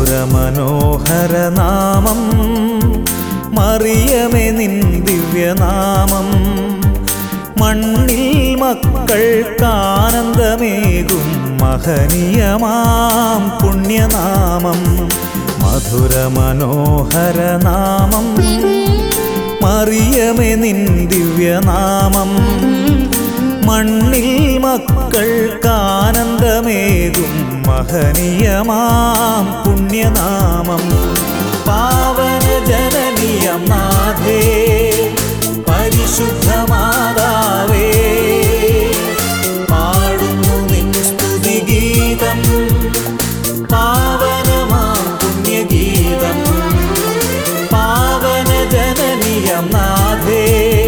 മധുരമനോഹരനാമം മറിയമേ നിൻ ദിവ്യനാമം മണ്ണിൽ മക്കൾക്കാനന്ദമേകും മഹനീയമാം പുണ്യനാമം മധുരമനോഹരനാമം മറിയമേ നിൻ ദിവ്യനാമം മണ്ണിൽ മക്കൾക്കാനന്ദമേകും മഹനീയമാം പുണ്യനാമം പാവന ജനനിയം നാഥേ പരിശുദ്ധമാതാവേ പാടുന്നു നിൻ സ്തുതിഗീതം പാവനമാം പുണ്യഗീതം പാവന ജനനിയം നാഥേ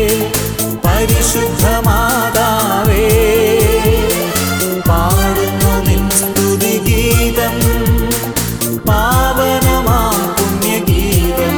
പരിശുദ്ധമാതാവേ പാടുന്നു നിൻ സ്തുതിഗീതം പാവനമാം പുണ്യഗീതം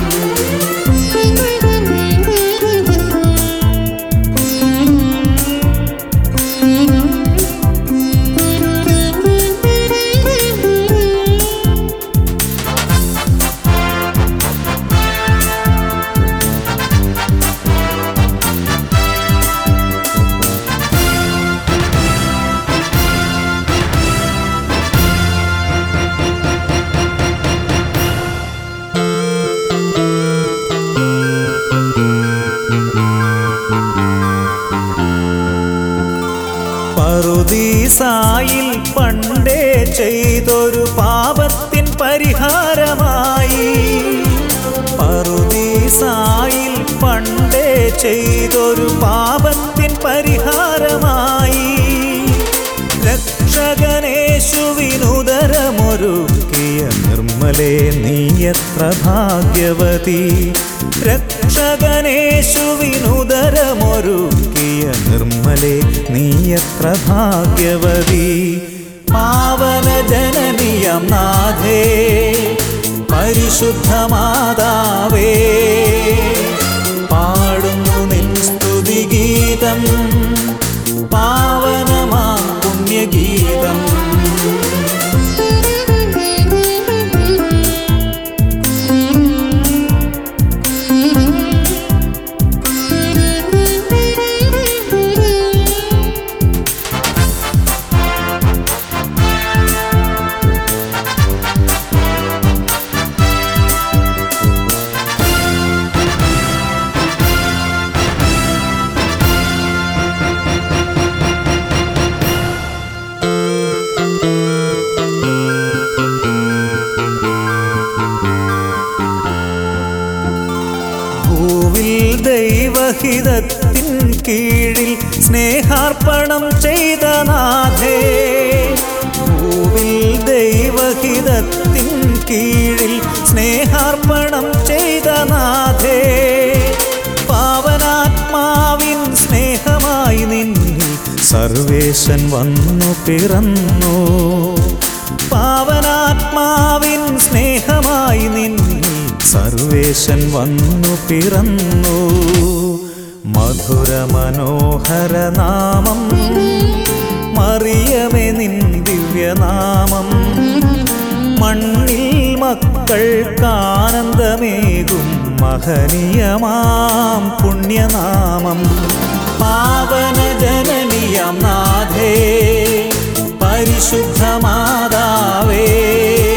പറുദീസായിൽ പണ്ടേ ചെയ്തൊരു പാപത്തിൻ പരിഹാരമായി പറുദീസായിൽ പണ്ടേ ചെയ്തൊരു പാപത്തിൻ പരിഹാരമായി രക്ഷകനേശുവിനുദരമൊരുക്കിയ നിർമ്മലേ നീ എത്ര ഭാഗ്യവതി രക്ഷകനേശുവിനുദരമൊരുക്കിയ നിർമ്മലേ നീ എത്ര ഭാഗ്യവതി പാവന ജനനിയം നാഥേ പരിശുദ്ധമാതാവേ പാടുന്നു നിൻ സ്തുതിഗീതം പാവനമാം പുണ്യഗീതം ദൈവഹിതത്തിൻ കീഴിൽ സ്നേഹാർപ്പണം ചെയ്ത നാഥേ ഭൂവിൽ ദൈവഹിതത്തിൻ കീഴിൽ സ്നേഹാർപ്പണം ചെയ്ത നാഥേ പാവനാത്മാവിൻ സ്നേഹമായി നിന്നിൽ സർവേശൻ വന്നു പിറന്നു പാവനാത്മാവിൻ സ്നേഹമായി നിന്നിൽ സർവേശൻ വന്നു പിറന്നു മധുരമനോഹരനാമം മറിയമേ നിൻ ദിവ്യനാമം മണ്ണിൽ മക്കൾക്കാനന്ദമേകും മഹനീയമാം പുണ്യനാമം പാവന ജനനിയം നാഥേ പരിശുദ്ധമാതാവേ